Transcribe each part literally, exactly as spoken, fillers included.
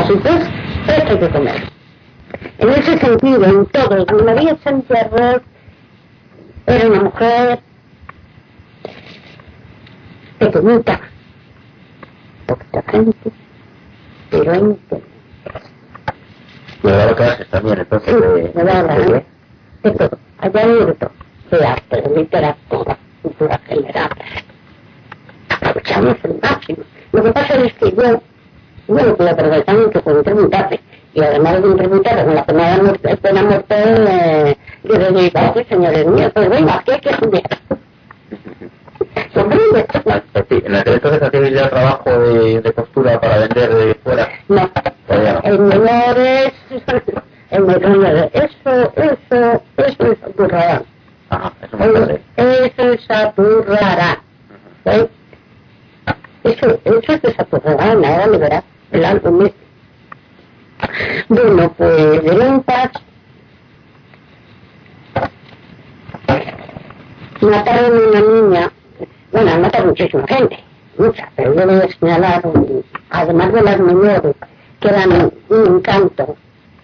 Así pues, esto hay que comer. En ese sentido, en todo, María Santiago era una mujer pequeñita, poquita gente, pero íntima. Me daba clases también, entonces. Sí, de, me daba de, de, de todo. Allá en todo, de arte, de literatura, cultura general. Aprovechamos el máximo. Lo que pasa es que yo, yo no puedo aprovechar mucho por preguntarme. Y además de preguntar con la pena de muerte, pena de muerte, eh, yo le digo, pues señores míos, pues venga, ¿qué hay que estudiar? ¿Comprende? ¿En aquel entonces hacíais ya trabajo de, de costura para vender de fuera? No, no. el menor es, el menor es, eso, eso, eso es aturrará. Ajá, eso me parece. Eso es aturrará. ¿Eh? Eso, eso es desaturrará, nada le verá, el álbum este. Bueno, pues de ventas mataron a una niña, bueno, mataron muchísima gente, mucha, pero yo voy a señalar, además de las menores, que eran un encanto,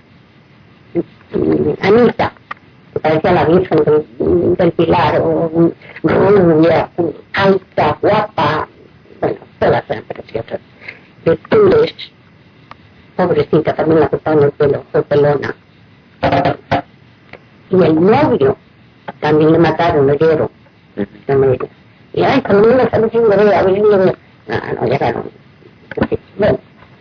Anita, que parecía la Virgen del, del Pilar, o rubia, alta, guapa, bueno, todas eran preciosas, virtudes. Pobrecita, también la cortaron el pelo, fue pelona. Y el novio también le mataron, lo lloro. Y ay, cuando me lo salió sin ver, a ver, no, no, llegaron. Bueno.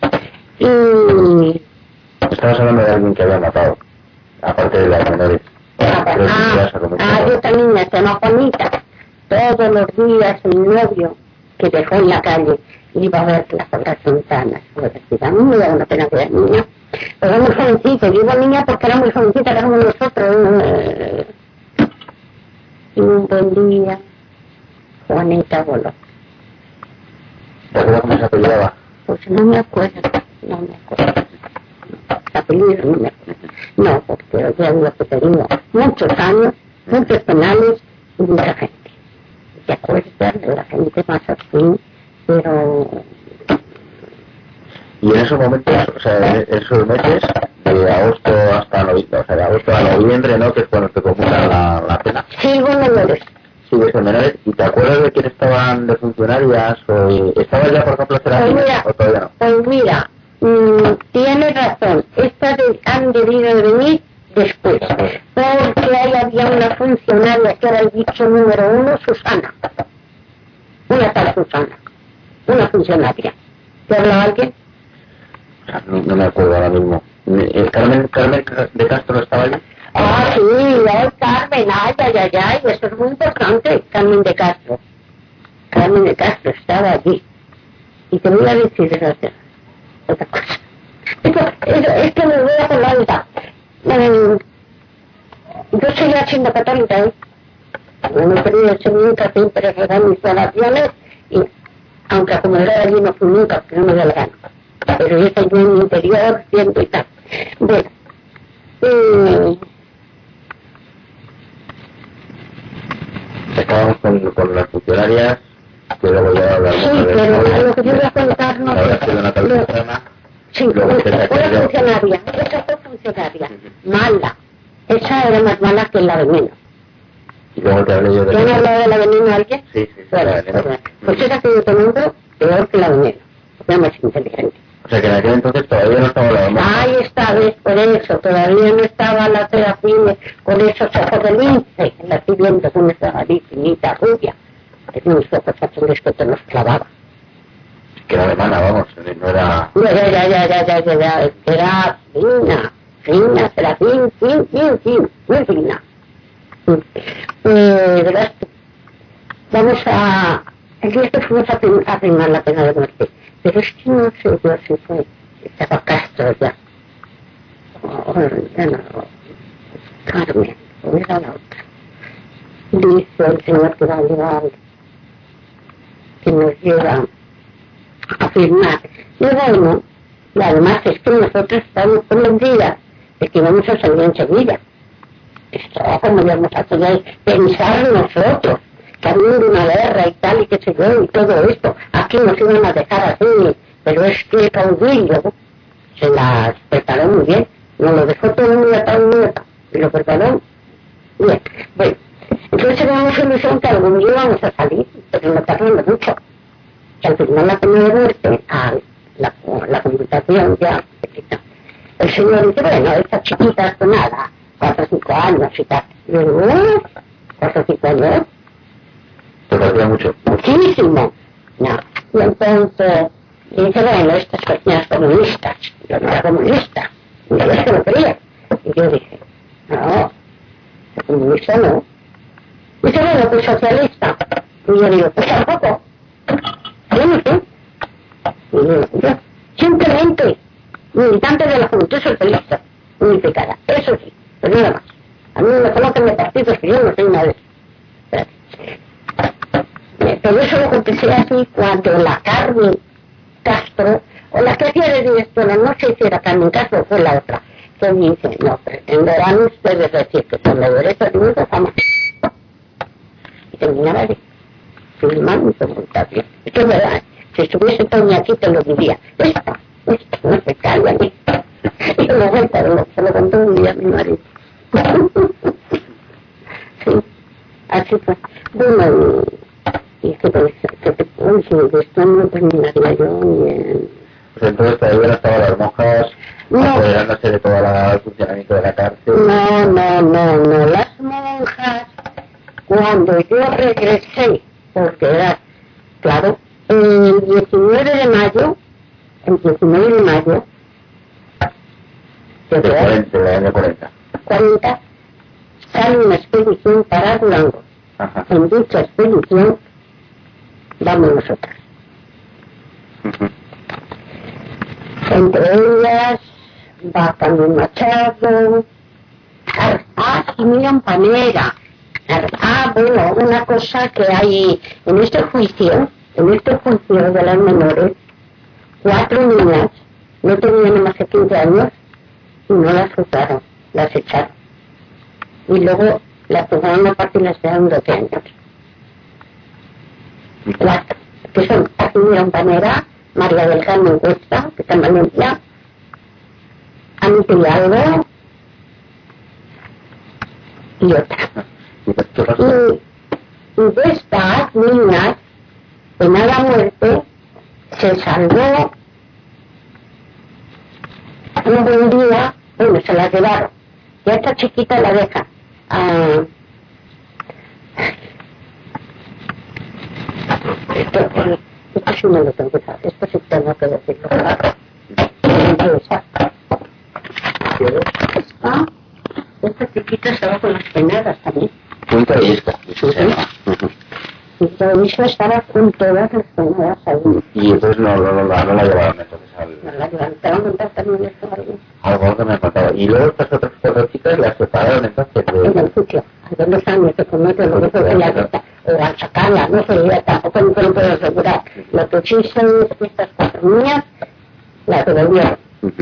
Y... Estamos hablando de alguien que había matado, aparte de las menores. Ah, ah, ah yo también me llamo Juanita. Todos los días el novio que dejó en la calle iba a verla por las ventanas. A mí me da una pena que era niña. Pero era muy jovencita, digo niña porque era muy jovencita, era como nosotros. Eh, y un buen día, Juanita voló. ¿Te acuerdas cómo se apellidaba? Pues no me acuerdo, no me acuerdo. La apellido no me acuerdo. No, porque ya digo que te digo, muchos años, muchos penales y mucha gente. ¿Te acuerdas de la gente más así? Pero... Y en esos momentos, o sea, en esos meses, de agosto hasta noviembre, o sea, de agosto a noviembre, ¿no? Que es cuando te comutan la, la pena. Sí, con menores. Sí, con menores. ¿Y te acuerdas de quién estaban de funcionarias? O ¿estabas ya, por ejemplo, pues o todavía no? Pues mira, mmm, tienes razón. Estas de, han debido de venir después. Porque ahí había una funcionaria que era el bicho número uno, Susana. Una tal Susana. Una funcionaria. ¿Te habla alguien? No, no me acuerdo ahora mismo. ¿El Carmen, Carmen de Castro estaba allí? Ah, sí, el Carmen, ay, ay, ay, ay, eso es muy importante, Carmen de Castro. Carmen de Castro estaba allí. Y te voy a decir otra, otra cosa. Esto, esto, esto me voy a contar. Eh, yo seguí haciendo católica, ¿eh? No me quería hacer nunca, siempre rezar mis oraciones y aunque a comer allí no fui nunca, porque no me da la gana. Pero yo estoy en mi interior, siento y tal. Bueno, eh, estábamos con, con las funcionarias, que luego ya hablamos sí, de pero a lo que yo voy a contar no sé. Sí, una funcionaria, esa fue funcionaria, mala. Esa era más mala que la veneno. Y luego te hablé yo de... ¿Ya me hablado de la veneno alguien? Sí, sí, sí. Bueno, pues, pues esa que yo te nombro, peor que la veneno, porque era más inteligente. O sea que en aquel entonces todavía no estaba la mamá. Ahí está, ves, por eso, todavía no estaba la Serafine con esos ojos de lince, la estoy viendo con esa nariz finita, rubia, tenía unos ojos azules que te los clavaba. Que era alemana, vamos, no era... Ya, ya, ya, ya, ya, ya, ya, ya, era fina, fina, Serafín, fin, fin, fin, muy fina. Eh, verás, vamos a... El día que fuimos a, a firmar la pena de muerte, pero es que no sé yo si fue, estaba Castro ya, o, ya no, Carmen, o era la otra. Dice el señor que va a llevar, que nos lleva a firmar. Y bueno, y además es que nosotros estamos convencidas de que vamos a salir enseguida. Esto, como íbamos a poder pensar nosotros, que había una guerra y tal, y qué sé yo, y todo esto. Aquí nos iban a dejar así, pero es que caudillo, se las preparó muy bien, no lo dejó todo muy atado, muy atado, y lo preparó bien. Bueno, entonces teníamos ilusión que algún día íbamos a salir, pero no tardamos mucho, que al final la pena de muerte, a la, la conmutación ya se quita. El señor dice, bueno, esta chiquita con nada, cuatro o cinco años y tal. Y yo digo, ¿eh? ¿Cuatro o cinco años? ¿Te parecía mucho? Muchísimo. No. Y entonces, y dice, bueno, estas personas comunistas. Yo no era comunista. Y yo es que lo quería. Y yo dije, no, comunista no. Dice, bueno, pues socialista. Y yo digo, pues tampoco. Yo no sé. Y yo, yo, simplemente, militante de la Juventud Socialista, unificada. Eso sí, pero nada más. A mí me colocan de partidos que yo no soy una de esas. Pero eso lo empecé así cuando la Carmen Castro, o la que hacía de directora, no sé si era Carmen Castro o fue la otra, que me dice, no, pretenderán ustedes decir que con la derecha de mundo jamás. Y terminaba de filmar mi comentario. Esto es verdad, si estuviese Tony aquí te lo diría. Esto, esto, no se calla ni. Y yo lo vuelta, se lo contó un día a mi marido. Sí, así fue. Bueno, y que pues, que te puedo decir, de esto no terminaría yo ni en... Pues entonces todavía no estaban las monjas no, apoderándose de todo el funcionamiento de la cárcel. No, no, no, no, las monjas, cuando yo regresé, porque era, claro, el diecinueve de mayo, el diecinueve de mayo, de cuarenta, del año cuarenta. cuarenta, sale una expedición para Durango. Ajá. En dicha expedición vamos nosotras. Uh-huh. Entre ellas va Carmen Machado, ah, y Miriam Panera. Ah, bueno, una cosa que hay en este juicio, en este juicio de las menores, cuatro niñas no tenían más de quince años y no las juzgaron, las echaron. Y luego las juzgaron a partir de las de doce años. Cuatro, que son Miriam Panera, María del Carmen Cuesta, que está en Valencia, Anita Hidalgo y otra. Y, y de estas niñas, pena la muerte, se salvó un buen día, bueno, se la llevaron. Y a esta chiquita la dejan. Ah, esto, esto sí me lo tengo que saber, esto sí tengo que decirlo. Esta, esta chiquita estaba con las penadas también. Punto de vista. Sí, sí. Y todo eso estaba con todas las penadas ahí. Y entonces no, no, no, no, no la llevaron entonces al... No la llevaron, te van a contar también esto algo. Algo que me ha contado. Y luego estas otras cuatro chicas las separaron entonces de... En el sitio, a dos años se comete lo que fue la vista, o al sacarla, no sé, ya tampoco no lo puedo asegurar. Lo que sí son estas cuatro niñas, las devolvieron.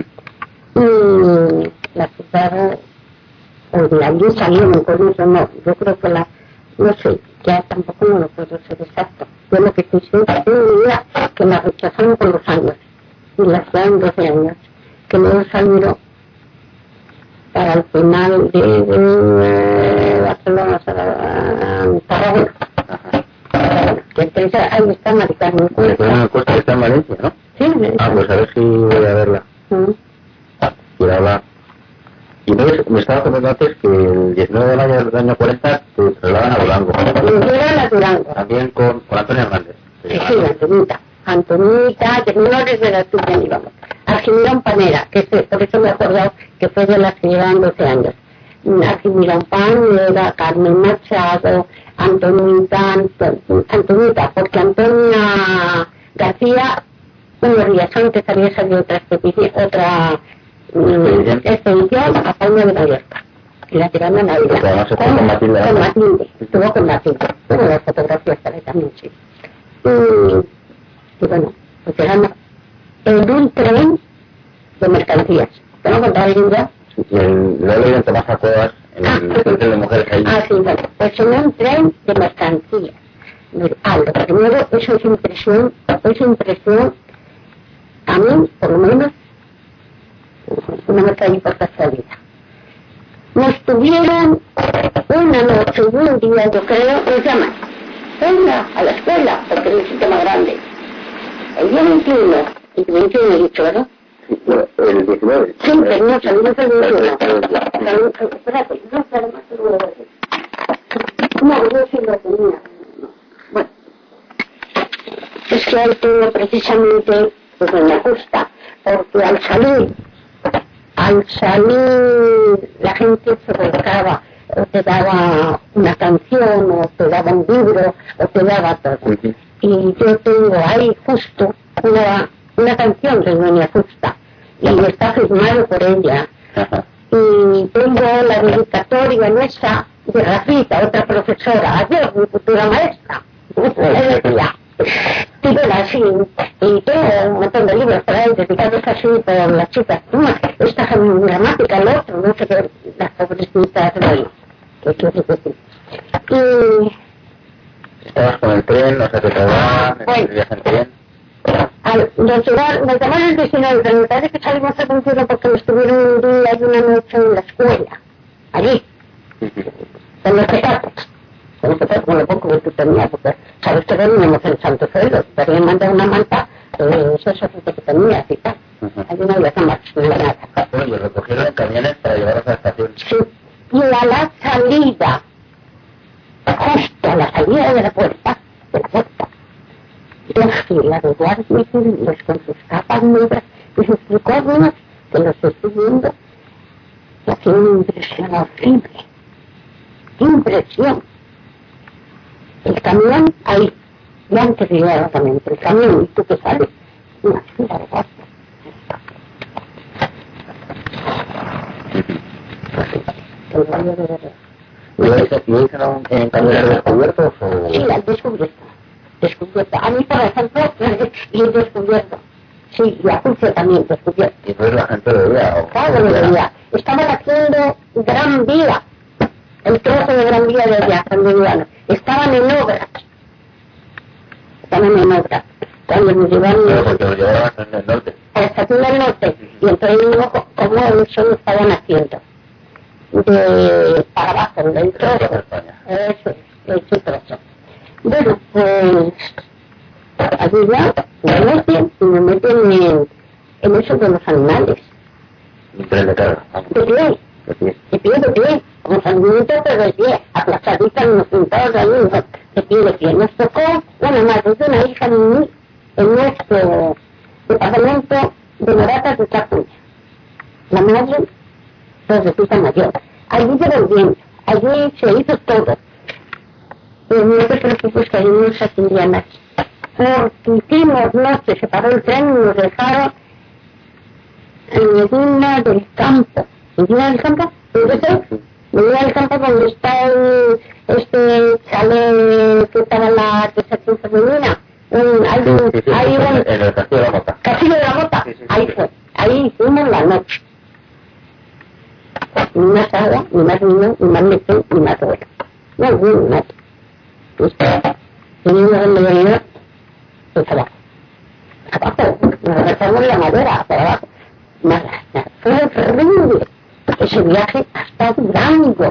Y las quitaron, o de allí salieron con eso, no, yo creo que la, no sé, ya tampoco no lo puedo ser exacto. Yo lo que quisiera era que la rechazaron con los años, y las quedaron doce años, que luego salieron para el final de, de Barcelona, Tarragona. Que entonces ahí está Mari Carmen Cuesta. Una cosa que está en Valencia, ¿no? Sí, me Ah, pues a ver si voy a verla. Uh-huh. Y habla. Y entonces me estaba comentando antes que el diecinueve de mayo del año cuarenta te trasladan a Durango. Y llegan a Durango. También con, con Antonio Hernández. Sí, sí, Antonita. Antonita, que no desde la estudia ni vamos. Argimilón Panera, que es, por eso me he acordado que fue de las que llevaban doce años. Argimilón Panera, Carmen Machado, Antonita, Antonita, porque Antonia García, unos días antes había salido otra expedición, otra mm, expedición a Palma de Mallorca. Y la tiraron a Navidad. Con, con Matilde. Con Matilde, estuvo con Matilde. Bueno, las fotografías para también, sí. Y, y bueno, pues eran en un tren de mercancías. ¿Te lo contaré ya? Lo he leído en Tomás Acuevas, en el tren de mujeres ahí. Ah, sí, bueno, pues en un tren de mercancías. Ah, lo primero, eso es impresión, es impresión, a mí, por lo menos, no me caí por casualidad. Nos tuvieron una noche y un día, yo creo, nos llaman, venga a la escuela, porque es un sitio más grande. El día veintiuno, el veintiuno he dicho, ¿verdad? El diecinueve. Sí, pero no, salimos el veintiuno. Espérate, no, pero más seguro de decir. No, yo sí lo tenía. Bueno, es que ahí tengo precisamente, pues me gusta, porque al salir, al salir la gente se volcaba, o te daba una canción, o te daba un libro, o te daba todo. Uh-huh. Y yo tengo ahí justo una, una canción de Doña Justa, y está firmado por ella. Uh-huh. Y tengo la dedicatoria nuestra de Rafita, otra profesora, adiós, mi futura maestra. Le decía, título así, y tengo un montón de libros por ahí dedicados así por las chicas, esta gramática, el otro, no sé qué, las pobrecitas de ahí, que quiero decir. Y... ¿Estabas con el tren? ¿O sea, te trasladan? Bueno, ¿Vivías en tren? Al, nos, llevar, nos llamaron el diecinueve, pero me parece que salimos a veintiuno porque nos tuvieron un día y una noche en la escuela, allí, en los pecados. Con lo poco que tú tenías, porque sabes que veníamos en Santo Suelo, te habían mandado una manta, eh, eso es lo que tenías y tal. Uh-huh. Hay una vez más, no era nada. Bueno, y recogieron en camiones para llevarlos a la estación. Sí, y a la salida, justo a la salida de la puerta, de la puerta, dos filas de guardias civiles con sus capas negras y sus tricornios, que los estoy viendo, y hacía una impresión horrible. Impresión. El camión ahí, y antes de llegar también, el camión, y tú que sales, una fila de guardias. El barrio de verdad. ¿Y hoy será en camiones descubiertos o...? Sí, al descubierto. Descubierto. A mí, por ejemplo, y he descubierto. Sí, y a Julio también descubierto. ¿Y entonces la gente lo veía? ¿O? Claro, lo veía. Estaban haciendo Gran Vía. El trozo de Gran Vía de allá, cuando llegaron. Estaban en obras. Estaban en obras. Cuando nos llevaron... Pero porque lo llevaban en el norte. A la estación del norte. Y entonces vimos cómo eso lo estaban haciendo. De para abajo, del trozo. Eso, ese trozo. Bueno, pues... allí ya me meten y me meten en, en eso de los animales. ¿De carga? De pie. De pie, de pie, de pie. Como sanguinitos, pero de pie. Aplastaditas, nos sentados ahí, de pie, de pie. Nos tocó una madre de una hija en, en nuestro departamento de Moratas de Tacuña. La madre, Rosita mayor. Allí se volviendo. Allí se hizo todo. Pero no te preocupes que allí no se atendía nadie. Porque hicimos noche, se paró el tren y nos dejaron en Medina del Campo. ¿Medina del Campo? ¿Dónde está? Medina del Campo, donde está el, este chalet que estaba en la estación femenina. Un, hay un, sí, sí, hay sí, un... En el Castillo de la Mota. Castillo de la Mota, sí, sí, sí. Ahí fue. Ahí hicimos la noche. Ni más agua, ni más vino, ni más leche, ni más huevo. No, ni más. Teníamos en mediodía, pues abajo. Abajo, nos regresamos la madera, para abajo. Más, fue horrible. Ese viaje hasta Durango.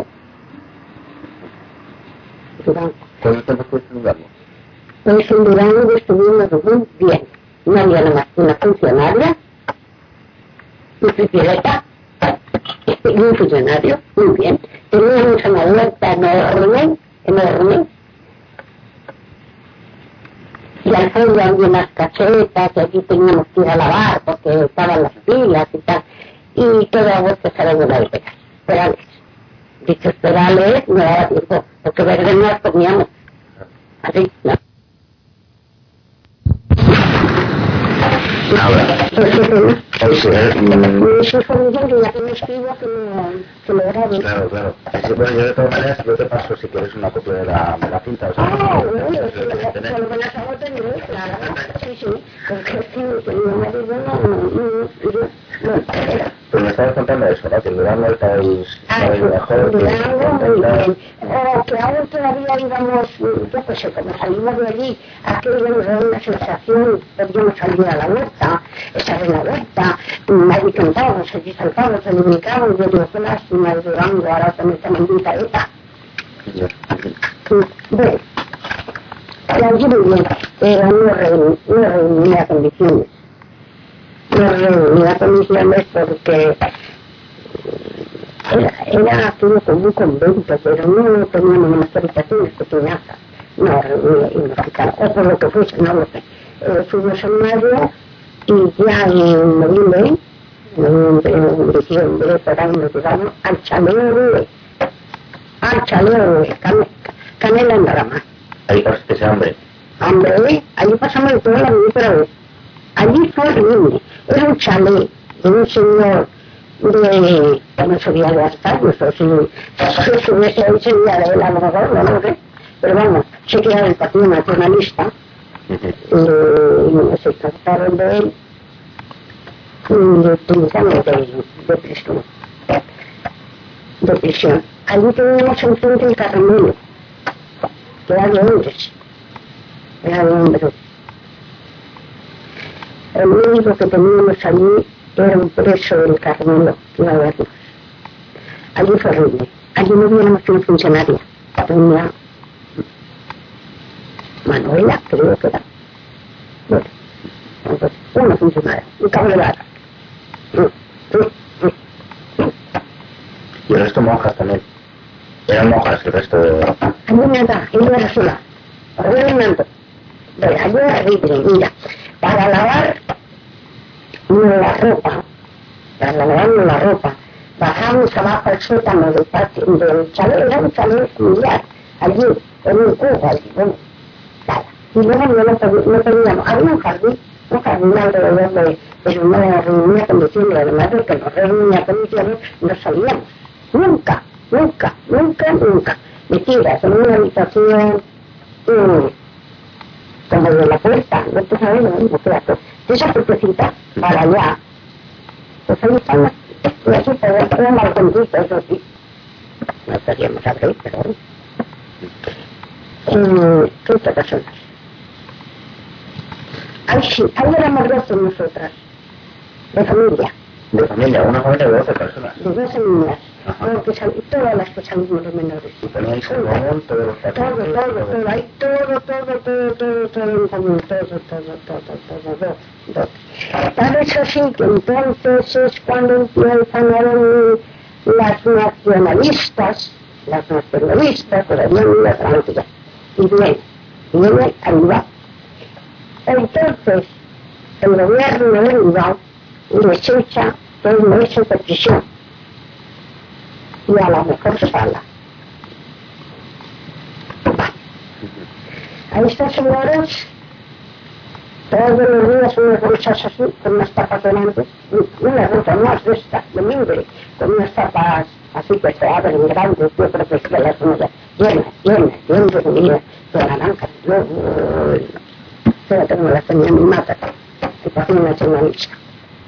Durango. ¿Cuánto tiempo estuviste en Durango? Pues en Durango estuvimos muy bien. No había nada más que una funcionaria, un pipireta, y un funcionario, muy bien. Teníamos una huerta enorme, enorme. Y al fondo había unas casetas, y allí teníamos que ir a lavar porque estaban las pilas y tal. Y toda vuelta se de la de perales. Dichos perales no daba tiempo, porque verde no las comíamos. Así, ¿no? Ahora, eso fue un día que ya que me escribo que lo grabe. Claro, claro. Sí, bueno, yo de todas maneras yo te paso si quieres una copia de la, de la cinta. O sea, ah, no, bueno, no, sí, con lo que las hago tener, claro. Sí, sí, porque sí, mi marido no, no, no, pues me estabas contando eso, ¿no? Que el Durango estáis ah, mejor. Durango, muy bien. O que aún todavía íbamos, yo pues cuando salimos de allí, aquello nos da una sensación, podíamos salir a la huerta, estar en la huerta, allí cantábamos, allí saltábamos, allí brincábamos, yo digo, qué lástima, de Durango, ahora con esta maldita ETA. Bueno, y allí muy bien, pero no reunía, no reunía condiciones. No reunía condiciones porque era, era todo como un convento, pero no teníamos unas habitaciones pequeñas. No reunía y nos quitaron, o por lo que fuese, no lo sé. Eh, fuimos en mayo y ya en noviembre, en diciembre, por ahí nos llevamos al chaleo, al chaleo, can, canela en rama. Ahí pasaste ese hambre. Hambre, allí pasamos de toda la vida otra vez. Allí fue horrible, era un chalet de un señor de, que no sabía gastar, no sé si se hubiese ahí sería de él a lo mejor, no lo sé, pero vamos, sé que era del Partido Nacionalista, y no se trataron de él, y le utilizamos de, de prisión, de prisión. Allí teníamos enfrente el Carmelo, que era de hombres, era de hombres. El único que teníamos allí era un preso del Carmelo que iba a vernos. Allí fue horrible. Allí no hubiéramos sido funcionaria. Tenía Manuela, creo que era. Bueno, entonces, una funcionaria, un caballero. Y el resto monjas también. Eran monjas el resto de... Allí nada, ella era sola. Ordenando. Pero allí era horrible, mira. Para lavar la ropa, para lavar la ropa, bajamos abajo al sótano del patio, del chalet, era un chalet familiar, allí, en un cubo, allí, bueno, nada. Y luego no, no teníamos, había un jardín, un jardín alrededor de, pero no reunía condiciones, además de que no reunía condiciones, no salíamos, nunca, nunca, nunca, nunca. Metidas en una habitación, mmm, como de la puerta, no te sabes lo mismo que la puerta. Esa puertecita para allá, pues ahí están las, y aquí podemos poner un balconcito, eso sí. No podríamos abrir, pero eh, quince personas. Ahí sí, ahí éramos doce nosotras, de familia. De familia, una familia de doce personas. De doce niñas. Porque sal, todas las que salimos los menores. Y teníais el balón, todos los todo, todo, todo, todo, hay todo, todo, todo, todo, todo en común, todo, todo, todo, todo, todo, todo. Por eso sí que entonces es cuando empiezan a venir las nacionalistas, las nacionalistas, todavía no las antes, y bien, y viene a Bilbao. Entonces, el gobierno de Bilbao les echa dos meses de prisión. Y a lo mejor se habla. A estas señoras, todos los días unas bolsas así, con unas tapas delante, una ruta más de esta, de mimbre, con unas tapas así que se abren grandes, yo creo que se las unas llenas, llenas, llenas de comida, de naranjas, yo, yo tengo la tenía mi mata, que pasó una señorita.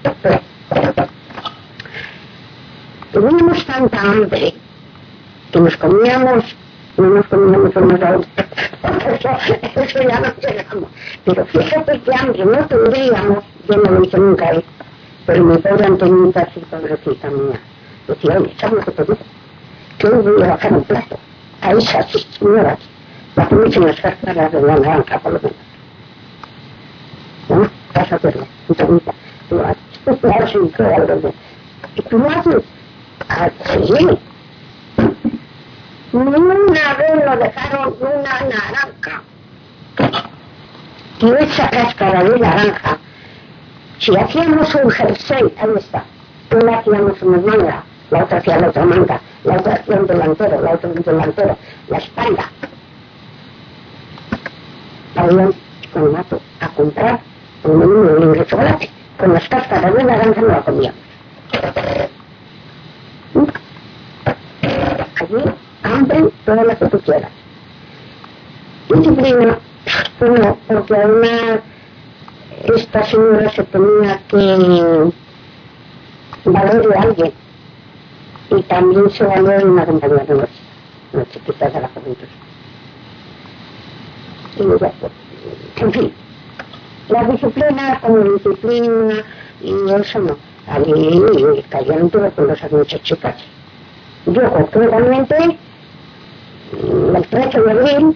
Teníamos tanta hambre que nos comíamos, no nos comíamos unos a otros, eso, eso ya no llegamos. Pero fíjate que hambre no tendríamos, yo no lo hice nunca ahí, pero mi pobre Antonita, así pobrecita mía, decía, oye, ¿sabes lo que te digo? Que hoy voy a bajar un plato a esas señoras, las muchísimas cáscaras de la naranja, por lo menos. ¿No? Vas a verlo, Antonita, tú lo haces, tú haces un algo, y tú lo haces. Así. Una vez lo dejaron una naranja. Y esa cáscara de naranja, si hacíamos un jersey, ahí está, una hacíamos una manga, la otra hacía la otra manga, la otra hacía un delantero, la otra un delantero, la espalda. Habían con mato a comprar un menú de chocolate, con las cáscaras de naranja no la comíamos. Allí, hambre, todas las que tú quieras. Disciplina, no, porque además esta señora se tenía que valer de alguien y también se való en una compañía de noche, una chiquita de la juventud. Y ya, pues, en fin, la disciplina como disciplina y eso no. Allí cayeron tuberculosas muchas chicas. Yo concretamente, el trece de abril,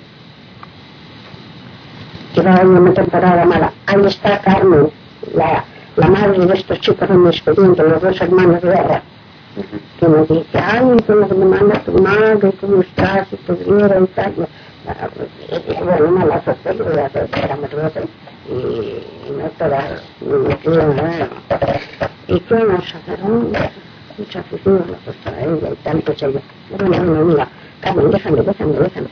llevaba una temporada mala. Ahí está Carmen, la, la madre de estos chicos en mi expediente, los dos hermanos de guerra, que me dice, ay, que lo que me manda tu madre, ¿cómo estás? Si tuviera y tal. Bueno, una la sorpresa, era muy roto, y no todas me quedan nada. ¿Y qué nos sacaron? Muchas fusiones la puesta a ella y tal, pues ella. Bueno, no, mira, Carmen, déjame, déjame, déjame.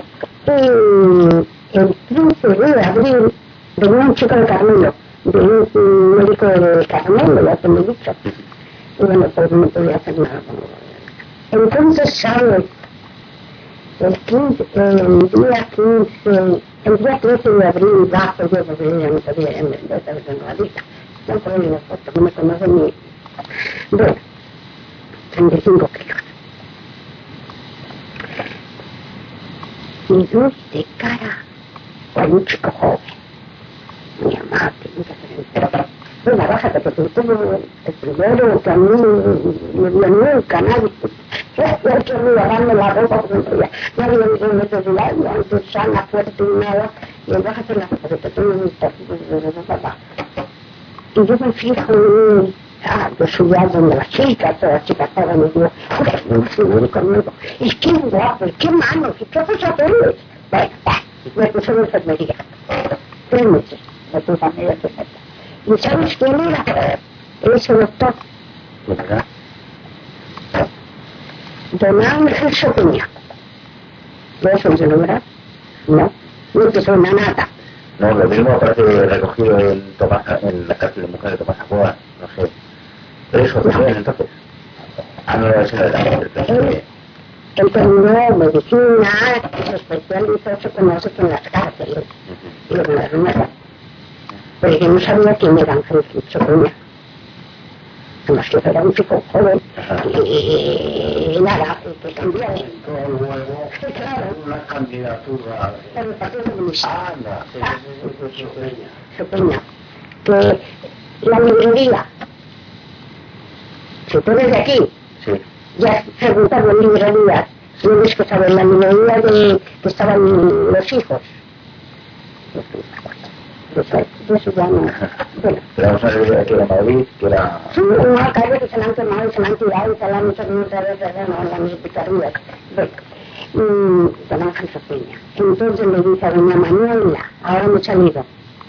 Y el quince de abril venía un chico de Carmelo, de un médico de Carmelo, ya te lo he dicho. Y bueno, pues no podía hacer nada. Entonces, ¿sabes? El, quince, el día quince, el día trece de abril, bajo yo, porque yo ya no podía, en vez de renovadita. No puedo ir a foto, no me conocen ni. Bueno, treinta y cinco kilos. Y yo de cara a un chico joven, muy amable, muy diferente. Bueno, bájate, porque tú el primero que a mí me dio nunca, nadie. Yo quiero lavarme la ropa porque ya nadie me dio necesidad, ya no soy sana, fuerte y nada. Y él bájate la ropa, porque tú no estás de papá. Y yo me fijo en ah, yo subía donde las chicas, todas las chicas estaban y digo, no se me conmigo. Y qué guapo, y qué manos, y qué cosas hacerles. Bueno, me puse en enfermería. Tres meses, me puse a medio de ¿y sabes quién era? Ese doctor. ¿Verdad? Don Ángel Sopeña. ¿No es un nombre? No, no te suena nada. No, lo mismo parece recogido en, Tomás, en la cárcel de mujeres de Tomás Acuá, no sé. ¿Eso te suena entonces? Ah, no, eso era el Él terminó medicina, se especializó, se conoce en las cárceles y en las nuevas. Pero yo no sabía quién era Ángel Sopeña. Además que era un chico joven y, y nada, pues cambió. Claro, una candidatura. Pero el Partido Comunista. Anda, Sopeña. Sopeña. Que la librería, si tú eres de aquí, sí. ya has preguntado en librerías, tienes que saber la librería de que estaban los hijos. De eso ya no. Bueno. Tenemos una librería aquí en Madrid, que era... Sí, una calle que se la han quemado y se la han tirado y se la han hecho otra vez, no, la misericordia. Bueno, don Ángel Sopeña. Entonces le dice a doña Manuela, ahora hemos salido,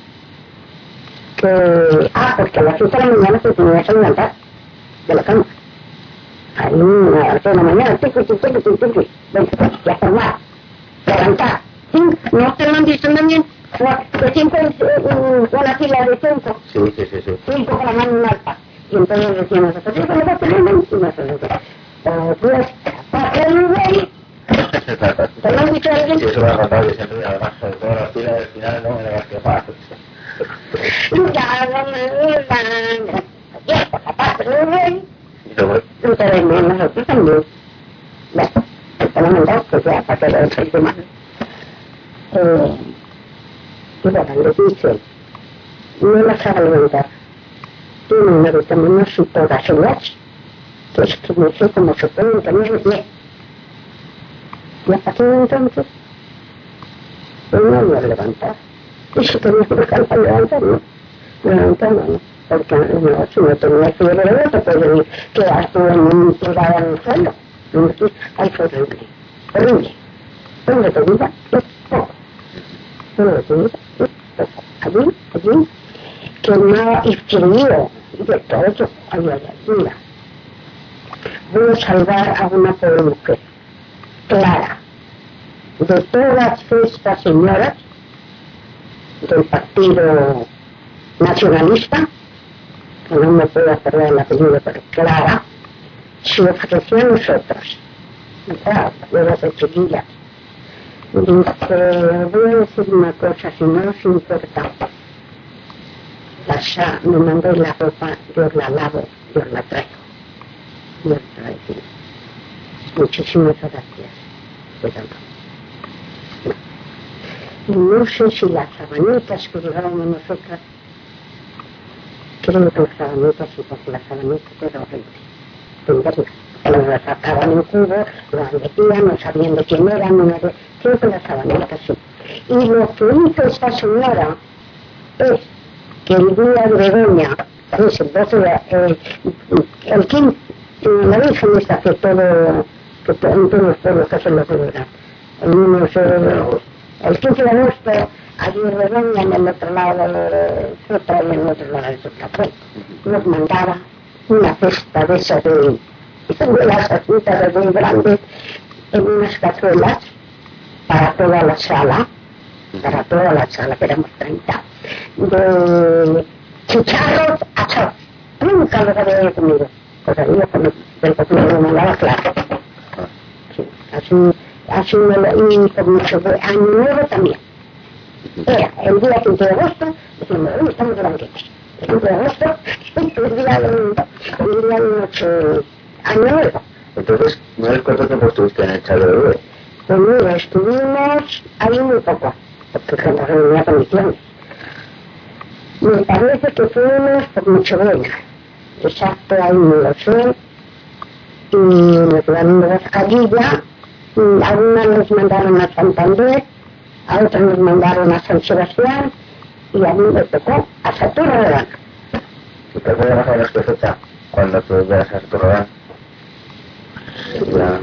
que, ah, porque a las siete de la mañana se tenía que levantar de la cama. Ahí, a las siete de la mañana, tiqui, tiqui, tiqui, tiqui, bueno, ya formar, levantar. Sí, no te lo han dicho también. De cinco, una fila de cinco. Sí, sí, sí, sí. Cinco con la mano en alta. Y entonces decíamos, ¿por qué no va a tener encima? Pues, ¿para qué no voy? ¿Te lo han dicho alguien? Sí, eso me ha contado que siempre, además, sobre todo las filas del final, no me la vas a quemar. Ya, no me gustan. Ya, por capaz, pero no voy. Y luego... No te ven, nosotros también. Bueno, te lo mandas, pues ya, para que lo eches de mano. Eh... Y bueno, le dice, no las haga levantar. Tiene una vitamina y todas ellas, que es que no sé cómo se pueden tener bien. Y a partir de entonces, pues no voy a levantar. Y si tenía que dejar para levantar, no. Levantar no, porque no, si no tenía que levantar, pues yo quedas tú en un tirada en el suelo. Ay, fue horrible, horrible. ¿Dónde te diga? Es poco. ¿Dónde te diga? Allí, allí, que no escribió de todo, ay, ay, ay, mira, voy a salvar a una pobre mujer, Clara, de todas estas señoras del Partido Nacionalista, que no me puedo acordar el apellido, pero Clara, se ofreció a nosotros, claro, de las chiquillas. Dice, voy a decir una cosa, si no os importa, Pasha, me mandé la ropa, yo la lavo, yo la traigo. Yo la traigo. Muchísimas gracias. Pero no. No sé si las sabanitas que llevábamos nosotras, pusieron con las sabanitas y con las sabanitas era horrible. Pero las sacaban en cubo, las metían, no sabían de quién eran, no de... siempre las sabanitas sí. Y lo que hizo esta señora es que el día de Begoña, es el doce de... Eh, el quince, la Virgen esta que todo, que todo, en todos los pueblos que se lo celebran. El uno se... El quince de agosto, allí en Begoña, en el otro lado de Sota y en el otro lado de Sota, nos mandaba una cesta de esas de... de las azuitas muy grandes en unas cazuelas para toda la sala, para toda la sala, que éramos treinta, de chicharros asados. Nunca los había comido, todavía con el cochinero me daba clase. Sí, así, así me lo, y con mucho año nuevo también. Era el día quince de agosto, diciendo, hoy estamos de banquetes. El quince de agosto, el día de noche... año nuevo. Entonces, ¿no es cuánto tiempo estuviste en el Charleroi? Pues mira, estuvimos ahí muy poco, porque no reunía condiciones. Me parece que fuimos por Nochebuena, exacto, ahí no lo sé, y nos llevaron de Vascarilla, algunas nos mandaron a Santander, a otras nos mandaron a San Sebastián, y a mí me tocó a Saturno. ¿Y te acuerdas a las que fecha? Cuando tú llegas a Saturno? La...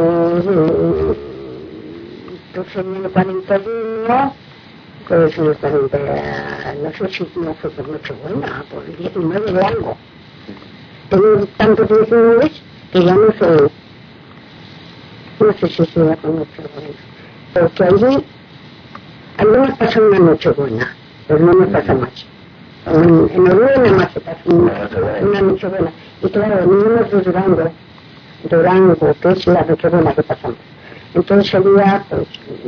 pues en el cuarenta y uno, pues en el cuarenta, no sé si no fue por Nochebuena, por el diecinueve de algo. Tengo tantos diecinueve que ya no sé, no sé si se da por Nochebuena. Porque allí, allí nos pasó una Nochebuena, pero no nos pasa más. En, en Noruega nada más se pasó una, una Nochebuena. Y claro, venimos de Durango, Durango, que es la Nochebuena que pasamos. Entonces el día, pues,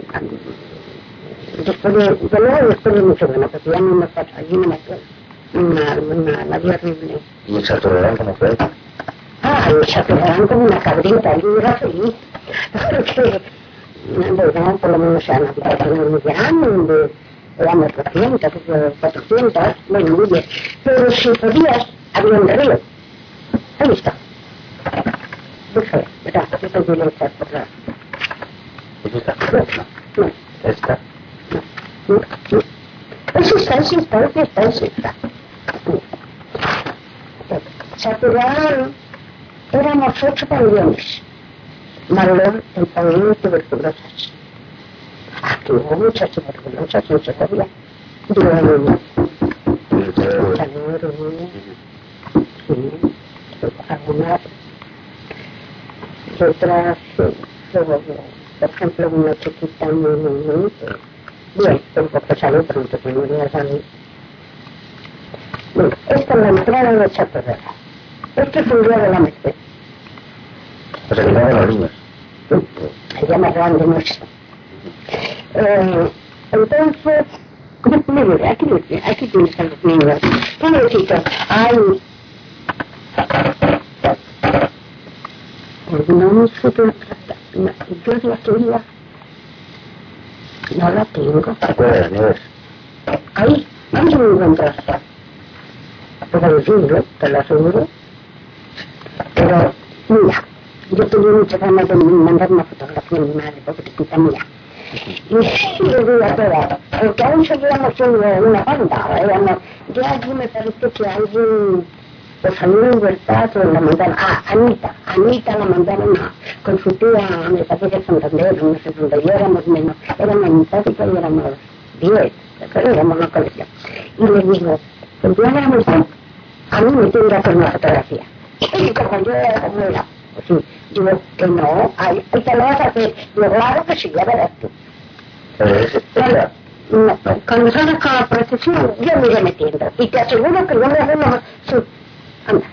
después de, de luego después de Nochebuena, porque ya no me pasó, allí no me acuerdo. Una, una, la vida horrible. ¿Y el Saturno cómo fue? Ah, el Saturno como una cabrita, yo era feliz. Porque, bueno, por lo menos a la vida era muy grande, éramos trescientos, cuatrocientos, bueno, muy bien. Pero si podías, había un río. Ahí está. Búscalo, verás, yo te diré esta por la... ¿Es esta? No, no. ¿Esta? No, no. Es esta, es esta, es esta, es esta. Saturno, éramos ocho pabellones. Marlon, el pabellón de tuberculosas. Aquí hubo muchas tuberculosas, muchas había. Digo, algunas, otras, por ejemplo, una chiquita muy, muy, muy, bien, un poco salud, pronto que no voy a salir. Bueno, esta es la entrada de Chaparrera. Este es un día de la Merced. O sea, que no de los niños. Se llama grande, no sé. Eh, entonces, mire, aquí, aquí tienes a los niños. Pobrecitos, ay, no me supe, no, yo la quería, no la tengo. ¿Te acuerdas, Nieves? Ahí, ahí se me encontraste. Puedo decirlo, te lo aseguro. Pero, mira, yo tenía muchas ganas de mandar una fotografía a mi madre, porque te quita mía. Y le digo a todas, porque aún seguíamos siendo una banda, éramos, yo allí me parece que alguien, pues a mí en Libertad, la mandaron, ah, Anita, Anita la mandaron a, con su tía, me parece que Santander, no sé dónde, yo éramos menos, éramos mitad y yo éramos diez, pero éramos una colección. Y le digo, pues yo éramos diez, a mí me tiene que hacer una fotografía. Y como yo era como era, pues sí, digo que no, ahí te lo vas a hacer, digo, claro que sí, ya verás tú. Claro, no, cuando salgas con la procesión, yo me iré metiendo, y te aseguro que yo me hago una... Sí, anda.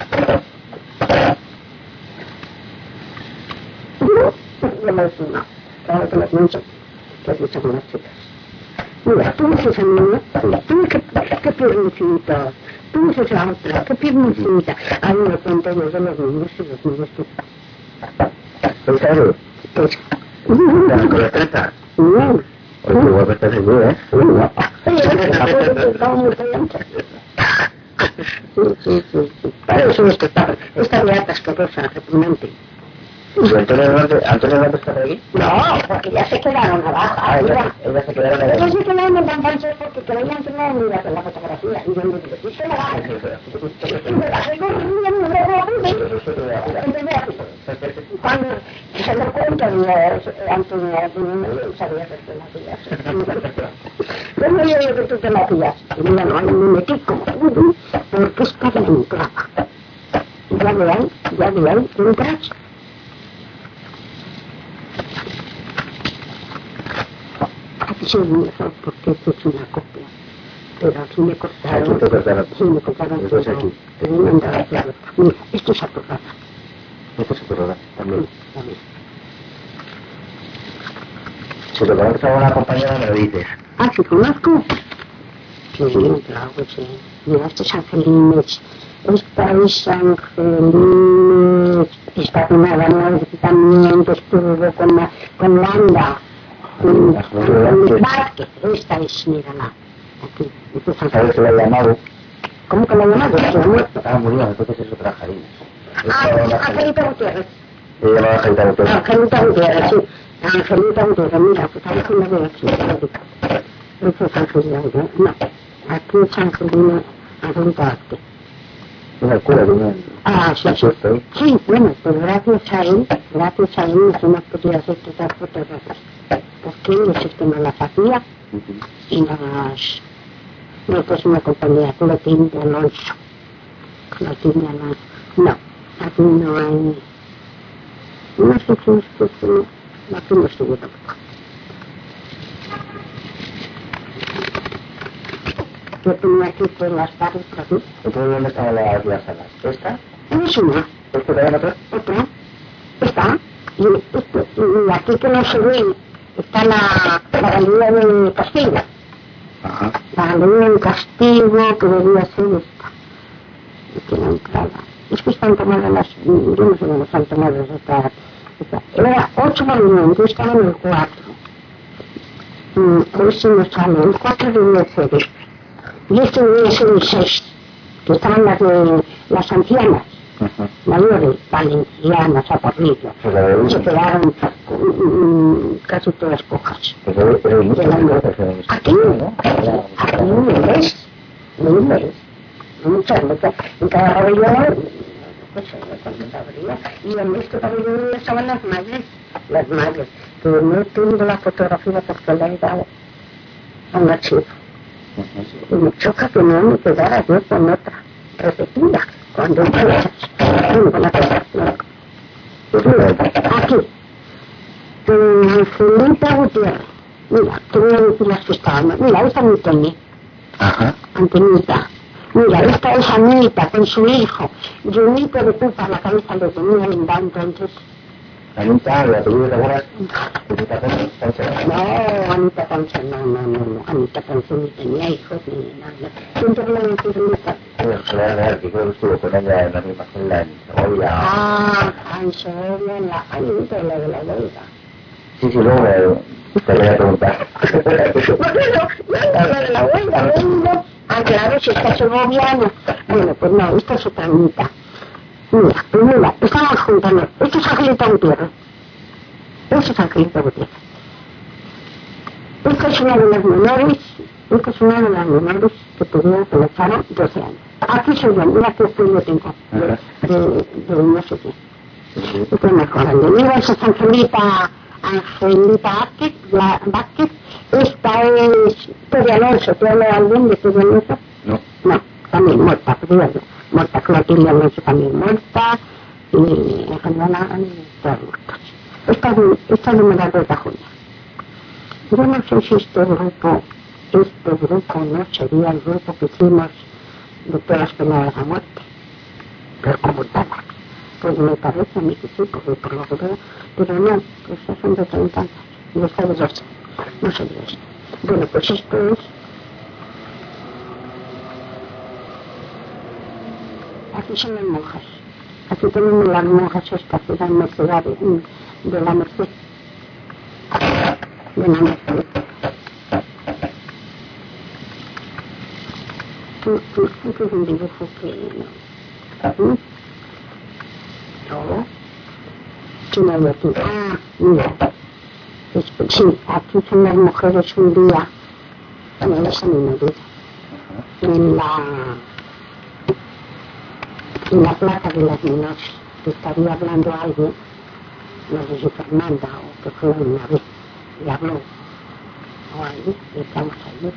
No, no me decís no, claro que los niños, que es muchas más chicas. Mira, tú dices a mí, tú qué, qué piernicita, tú dices a otra, qué piernicita. A mí me cuentan los de los niños y los niños tú. ¿En serio? Pues, ¿La coleta? no. Oye, igual que estás seguro, ¿eh? No. Oye, estamos muy bien. Sí, sí, sí, sí. Para eso es que está, esta beata asquerosa, repugnante. ¿Y Antonio Hernández, Antonio Hernández está por aquí? No, porque ya se quedaron abajo. Ah, arriba. ellas se quedaron Ellos abajo. se quedaron en San Pancho porque creían que no iban a mirar la fotografía. Y yo me digo, ¿y se la van? Y me bajé corriendo, me bajé cuando se lo cuento, Antonio, Antonio sabía que te maquillas. Bueno, yo digo que tú te maquillas. Y mira, no, me metí como un porque estaba en trapa. Ya de ahí, ya de ahí, entras. Sí, mejor porque esto es una copia. Pero aquí me cortaron. Aquí te cortaron. Sí, me cortaron. Eso es aquí. Pero me mandaba claro. Mira, esto es atorrada. Esto es atorrada, también. También. Si te conoces a una compañera me lo dices. Ah, ¿sí conozco? Sí, claro, sí. Mira, esto es Angelines. Esta es Angelines. Esta es una dama también que estuvo con, la, con Landa. Vázquez, esta es, mírala. Aquí. ¿Sabes que la he llamado? ¿Cómo que la he llamado? ¿Se ha muerto? Ah, murió, entonces es otra Angelina. Ah, Angelita Gutiérrez. Le llamaba Angelita Gutiérrez. Angelita Gutiérrez, sí. Angelita Gutiérrez, mira, pues a ver si me veo aquí. Esta es Angelina Gutiérrez. No, aquí es Angelina, Angelita Vázquez. Una cura tenía. Ah, sí, sí. Sí, bueno, pues gracias a él, gracias a él nos hemos podido hacer estas fotografías. Porque él el sistema las hacía y las... Nosotros es una compañía, Clotilde Alonso. Clotilde Alonso. No, aquí no hay... No sé si esto es... No, aquí no estuvo tampoco. Yo tenía aquí todas las pares por aquí. Entonces, ¿dónde estaban las, las salas? ¿Esta? No es una. ¿Esto también otra? Otra. Esta. Y, esto, y aquí que no se ve está la, la galería de Castigo. Ajá. La galería de Castigo que debía ser esta. Y que no entraba. Es que están tomadas las... Yo no sé dónde están tomadas esta... esta. Era ocho reuniones, yo estaba en el cuatro. Hoy sí no sale, el cuatro debía ser este. Y este debía ser el seis. Que estaban las de las ancianas. Ajá. Mayores, valencianas, zaparrillas, se quedaron um, casi todas cojas. Aquí, aquí miles, miles, muchas, muchas, en cada pabellón, pues y en este pabellón estaban las madres, las madres, que no tengo la fotografía porque la he dado a un archivo. Y me choca que no me quedara yo con otra repetida. Cuando empiezas, bueno, con la cosa, no. Aquí, Angelita Gutiérrez, mira, te voy a decir las que estaban, mira, esta es mi Tony, Ajá. Antenita, mira, esta es Anita con su hijo, Junito de pupa la cabeza le tenía linda entonces. Anita, ¿la apellido de abuela? Anita Ponce. No, Anita Ponce, no, no, no, no, Anita Ponce ni tenía hijos ni nada. Siempre le decía Se le da que creo que estuvo con ella en la misma celda en Segovia. Ah, en Segovia, en la Anita, la de la Vega. Sí, sí, luego me, te voy a preguntar. Bueno, la de la Vega, vengo. Ah, claro, si está segoviana. Bueno, pues no, esta es otra Anita. Mira, pues mira, estamos juntando. Esta es Angelita Gutiérrez. Esta es Angelita Gutiérrez. Esta es una de las menores, esta es una de las menores que tenía que le echaron doce años. Aquí soy yo, mira que estoy yo tengo, de, de, de no sé qué. Esto es más grande. Mira, esa es Angelita, Angelita Vázquez, la Vázquez. Esta es Tede Alonso, ¿te habla alguien de Tede Alonso? No. No, también muerta, pero yo, muerta, Clotilde Alonso también muerta, y en general, todas muertas. Esta, esta es de Meraldo de Julia. Yo no sé si este grupo, este grupo no sería el grupo que hicimos de todas las penadas a muerte, pero como tal, pues me parece a mí que sí, porque por lo que veo, pero no, pues estas son de treinta años, y esta de doce, no sé de esto. Bueno, pues esto es, aquí son las monjas, aquí tenemos las monjas estas que dan merced de, de la merced. De la merced. es un dibujo que no. No. ¿Qué no hay aquí? Ah, mira. Sí, aquí son las mujeres un día. No, esa no me olvido. En la, en la plaza de las menores, que estaría hablando alguien, no sé si Fernanda o que fue una vez, y habló, o ahí, y estamos allí.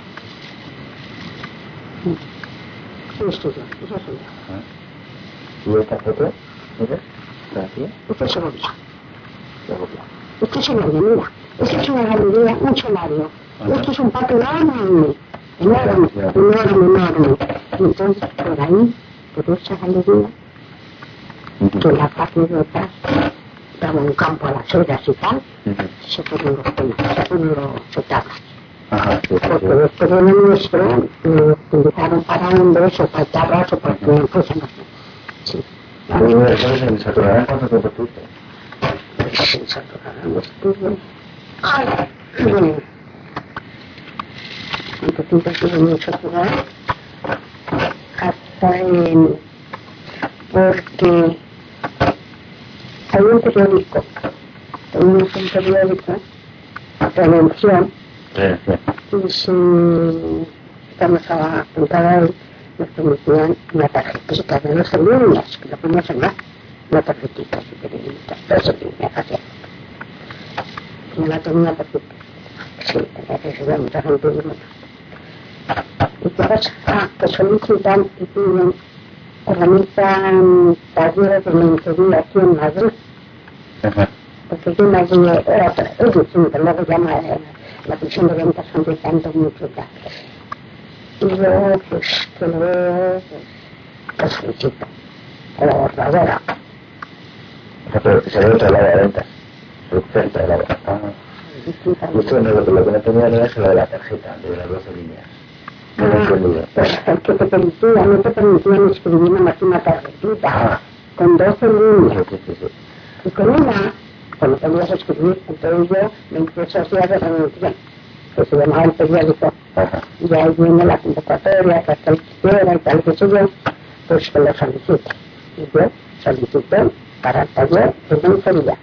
Sí, estoy yo, eso soy yo. ¿Y esta foto? ¿Mira? ¿Está aquí? Esto es Segovia. Esto es Segovia, mira. Esto es una galería, un solario. Esto es un patio enorme. Enorme, enorme, enorme. Y entonces, por ahí, por esa galería, que la parte de atrás daba un campo a las horas y tal, se fueron los temas, se fueron los etapas. Porque después de lo nuestro, lo utilizaron para hombres o para tablas o para que cosas más. Sí. ¿A mí me recuerdas en Saturán cuánto tiempo estuviste? Pues en Saturán estuve... ¡Ay! Bueno... ¿Cuánto tiempo estuve en Saturán? Hasta en... porque... hay un periódico, tenemos un periódico, Prevención, y si estamos a apuntar ahí, nos permitían una tarjetita de doce líneas, que lo podíamos hablar, una tarjetita así pequeñita, doce líneas, así. No la tenía porque, sí, tenía que ayudar a mucha gente y bueno. Y que ahora, ah, que solicitan y piden, organizan talleres de mentoría aquí en Madrid. Porque yo me allí, era otra, es distinto, luego llama eh, la prisión de ventas son de tanto mucho tal. Y luego, pues, que luego, pues, felicito, a la bordadora. O sea, pero se ve otra lado de ventas, el centro de la venta. Justo no, lo que no tenía ni es lo de la tarjeta, de las doce líneas. No lo entendía. Pues, es que te permitía, no te permitían escribir una máquina tarjetita, con doce líneas. Sí, sí, sí. Y con una, cuando podías escribir, entonces yo me empiezo a hacer de revolución, que se llamaba el periódico, y ahí viene la convocatoria, que hasta el que quiera y tal, que sé yo, pues que lo solicite. Y yo solicité para el taller de mentoría.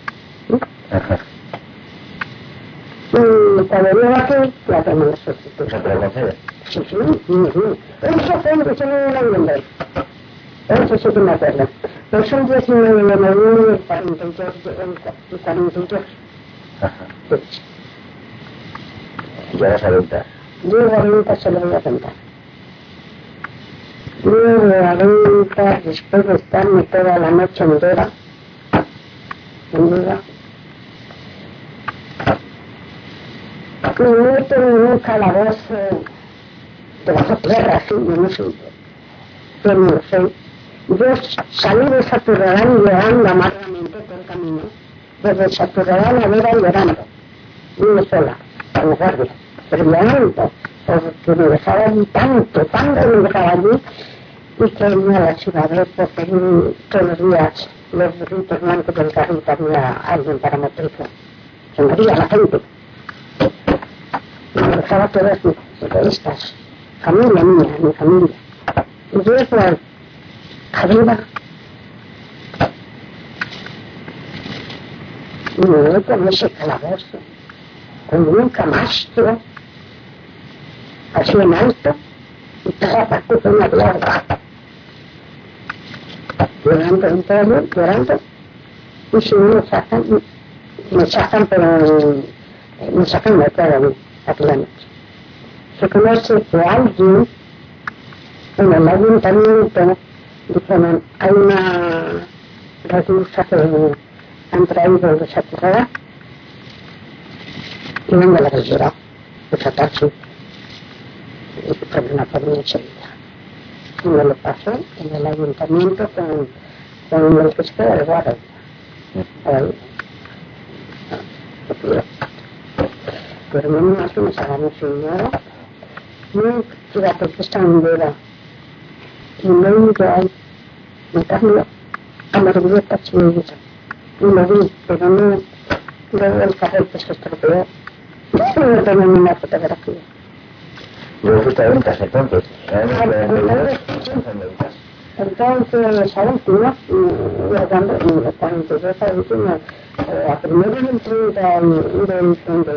Y cuando llego aquí, ya tengo la solicitud. ¿Se te lo concede? Sí, sí, sí, sí. Eso fue en diciembre de noviembre. Eso sí que me acuerdo. Pero son diecinueve de noviembre y cuarenta y dos. Y ahora se venta. Llego a venta, se lo voy a contar. Llego a venta después de estarme toda la noche entera. Entera. Y me meto en un calabozo de bajo tierra, así, yo no sé. Yo no lo sé. Yo salí de Saturralán llorando amargamente todo el camino. Desde Saturralán a Vera llorando. Vine sola, a la guardia. Pero llorando, porque me dejaba allí tanto, tanto me dejaba allí. Y que no las iba a ver porque todos los días los burritos blancos del carrito había alguien para motrizo. Se moría la gente. Me dejaba todas mis egoístas. Familia mía, mi familia. Y yo por arriba y me veo con ese calabozo, con un camastro, así en alto, y toda la parte con una piedra. Llorando en todo, llorando, y si no me sacan, me sacan, pero me sacan de todo a mí, aquella noche. Se conoce que alguien en el ayuntamiento dijeron, hay una reclusa que han traído de Saturralán y no me la habéis llorado, pues a taxi, y por una forma enseguida. Y me lo pasó en el ayuntamiento con, con el que se queda de guardia. Ahí. Pero no me hace una saga, no sé nada. No, fíjate que está en vera. Y no he ido ahí. Me cambio a Marguerita Chinguita. Y lo vi, pero no. Luego el carrete se estropeó. No tengo ninguna fotografía. Yo fuiste a ventas entonces. Entonces, a última, cuando cuando yo estaba última, a primero del treinta y del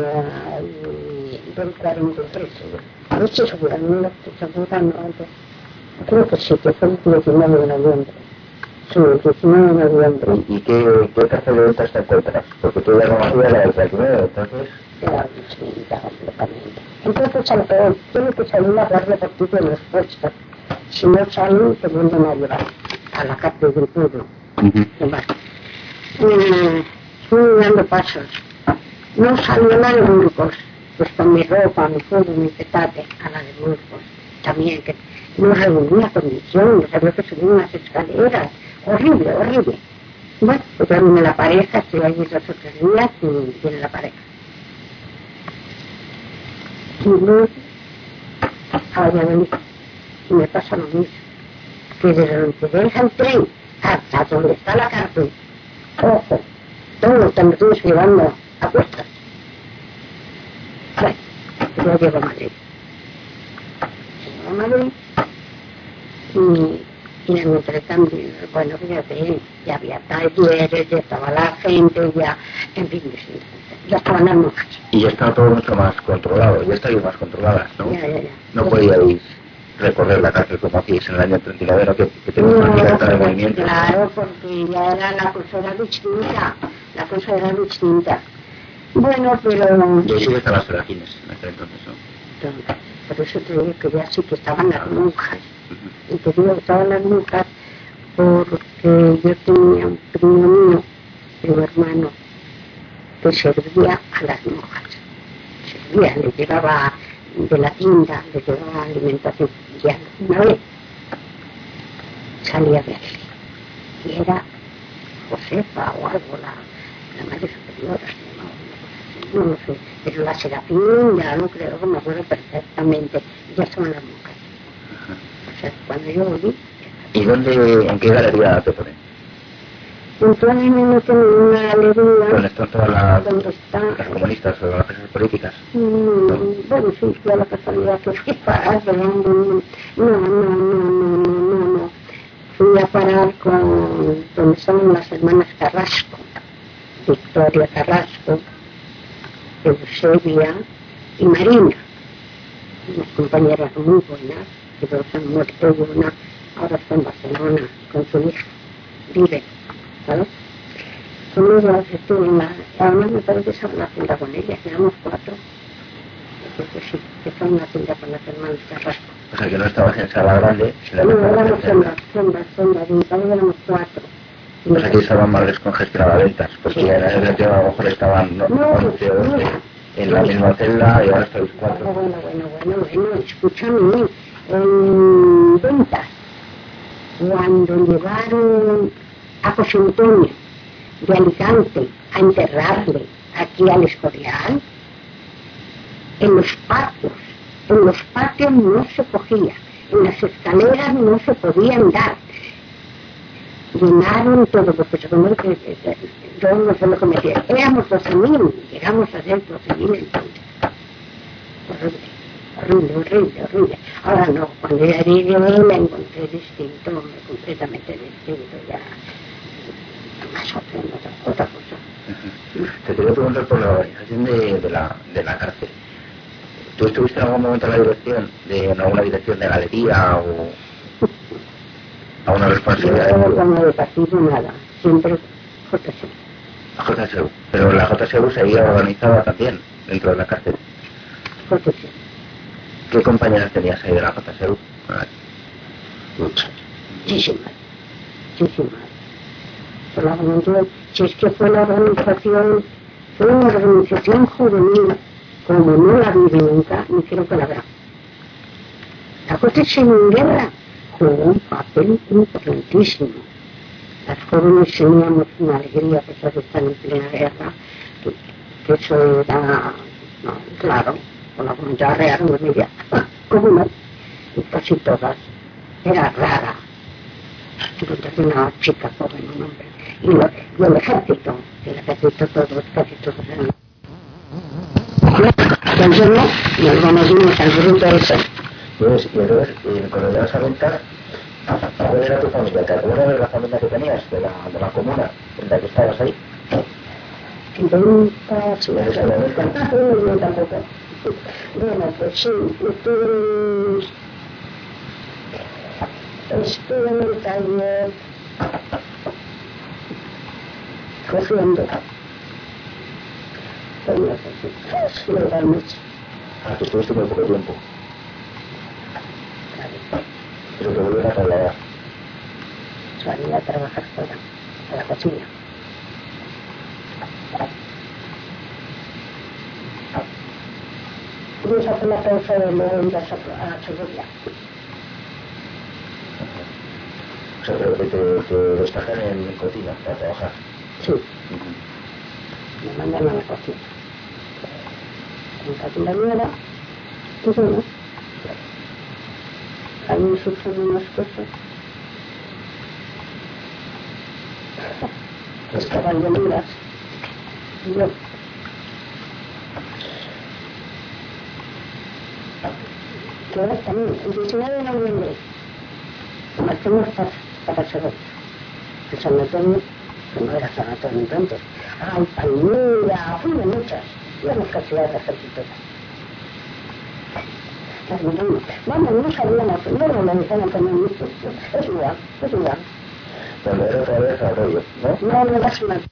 del cuarenta y tres, a veces seguramente, seguramente, creo que sí, que fue el diecinueve de noviembre. Sí, el diecinueve de noviembre. ¿Y qué, qué casa de ventas te encuentras? Porque tú ya conocías la del diecinueve, entonces... Era distinta completamente. Entonces, al peor, tiene que salir a darle por de los puestos. Si no salen, te vuelven a llevar a la cárcel del pueblo. Uh-huh. Fui dando pasos. No salió la de Burgos, pues con mi ropa, mi fuego, mi petate, a la de Burgos. También, que no reunía condiciones, había que subir unas escaleras. Horrible, horrible. Bueno, pues ya viene la pareja, estoy allí dos o tres días y viene la pareja. Y luego, a Valladolid, y me pasa lo mismo, que desde donde te deja el tren hasta donde está la cárcel, ojo, todo te me estoy llevando a cuestas. Bueno, yo llego a Madrid. Llego a Madrid y, y en entre cambio, bueno, fíjate, ya había talleres, ya estaba la gente, ya, en fin, ya estaban las monjas. Y ya estaba todo mucho más controlado, ya estáis más controladas, ¿no? Ya, ya, ya. No podíais recorrer la cárcel como hacíais en el año treinta y nueve, ¿no? Que, que teníais no, más libertad de movimiento. Claro, porque ya era la cosa era distinta, la cosa era distinta. Bueno, pero... Y ahí sí estaban las serafines en aquel entonces, ¿no? Por eso te digo que ya sí que estaban las monjas. Uh-huh. Y te digo que estaban las monjas porque yo tenía un primo mío, primo hermano, que servía a las monjas. Servía, le llevaba de la tienda, le llevaba alimentación. Ya una vez salí a verle. Y era Josefa o algo, la, la madre superiora, no, no, no sé. Pero la serafín ya no creo que me acuerdo perfectamente. Ya estaban las monjas. O sea, cuando yo volví... ¿Y dónde, en qué galería te ponen? Entonces me meten en una galería... ¿Dónde están todas las, están, las comunistas o las presas políticas? Mm, ¿no? Bueno, sí, fue la casualidad que fui a parar, pero no, no, no, no, no, no, no. Fui a parar con donde son las hermanas Carrasco, Victoria Carrasco, Eusebia y Marina, unas compañeras muy buenas, que dos han muerto y una ahora está en Barcelona con su hija, vive, ¿sabes? Con ellas estuve en la, además me parece que estaba en la tienda con ellas, éramos cuatro, porque sí, que estaba en la tienda con las hermanas Carrasco. O sea que no estabas en sala grande, no, éramos en las sondas, sondas, y mi padre éramos cuatro. O sea que estaban más descongestionadas ventas, porque sí. En el sentido a lo mejor estaban no, no, once o doce en la misma celda y ahora estáis cuatro. Bueno, bueno, bueno, bueno, escúchame, en ventas, cuando llevaron a José Antonio de Alicante a enterrarle aquí al Escorial, en los patios, en los patios no se cogía, en las escaleras no se podía andar. Llenaron todo, porque se conoce que yo no sé lo que me decía, éramos doce mil, llegamos a ser doce mil entonces. Horrible, horrible, horrible, horrible. Ahora no, cuando ya llegué la encontré distinto, completamente distinto, ya más otra, otra cosa. Uh-huh. Te quería preguntar por la organización de, de, la, de la cárcel. ¿Tú estuviste en algún momento en la dirección, de en alguna dirección de galería o a una responsabilidad? No tengo como de partido nada, siempre J C U. J C U, pero la J C U seguía organizada también dentro de la cárcel. J C U. ¿Qué compañeras tenías ahí de la J C U? Muchas, muchísimas, muchísimas. Solamente, si es que fue la organización, fue una organización juvenil, como no la vi nunca, ni creo que la habrá. La J C U en guerra jugó un papel importantísimo. Las jóvenes teníamos una alegría, a pesar de estar en plena guerra, que, que eso era, no, claro, con la comunidad real no media, como no, y casi todas, era rara. Entonces una chica joven, un hombre, y, lo, y el ejército, el ejército todos, casi todos eran. entonces no, nos conocimos al fruto del sol. Pues, y entonces, eh, cuando llegas a rentar, ¿cuál era tu familia? ¿Te acuerdas de la familia que tenías, de la, de la comuna en la que estabas ahí? Pregunta, sí, ¿En ese momento? yo tampoco. Bueno, pues sí, estuve, estuve en el taller cogiendo. Pues no sé si me da mucho. Ah, que estuviste muy poco tiempo. Pero te volvieron a trasladar. Salí a trabajar fuera, a la cocina. Y esa fue la causa de luego ir a Segovia. O sea, pero que te, te destacan en cocina para trabajar. Sí. Me mandan a la cocina. En cocina nueva, y bueno, a mí me surgen unas cosas. Estaban venidas. Y yo, que ahora también, el diecinueve de noviembre, marchamos para, para Segovia. El sanatorio, que no era sanatorio entonces. Ay, Palmira, fuimos muchas. Íbamos casi a la ejército. Vamos, no sabíamos, no nos lo dejaron poner mucho. Es igual, es igual. Cuando era otra vez Arroyo, ¿no? No, no, no,